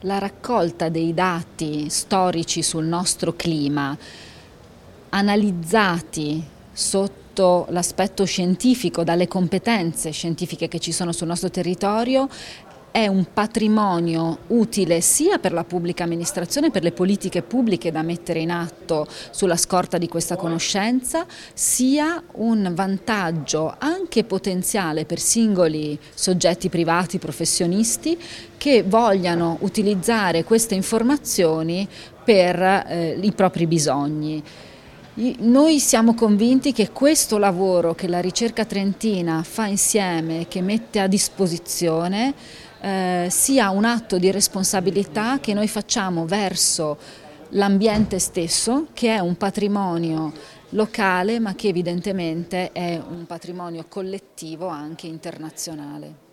La raccolta dei dati storici sul nostro clima, analizzati sotto l'aspetto scientifico, dalle competenze scientifiche che ci sono sul nostro territorio, è un patrimonio utile sia per la pubblica amministrazione, per le politiche pubbliche da mettere in atto sulla scorta di questa conoscenza, sia un vantaggio anche potenziale per singoli soggetti privati, professionisti, che vogliano utilizzare queste informazioni per i propri bisogni. Noi siamo convinti che questo lavoro che la ricerca trentina fa insieme, che mette a disposizione, sia un atto di responsabilità che noi facciamo verso l'ambiente stesso, che è un patrimonio locale ma che evidentemente è un patrimonio collettivo anche internazionale.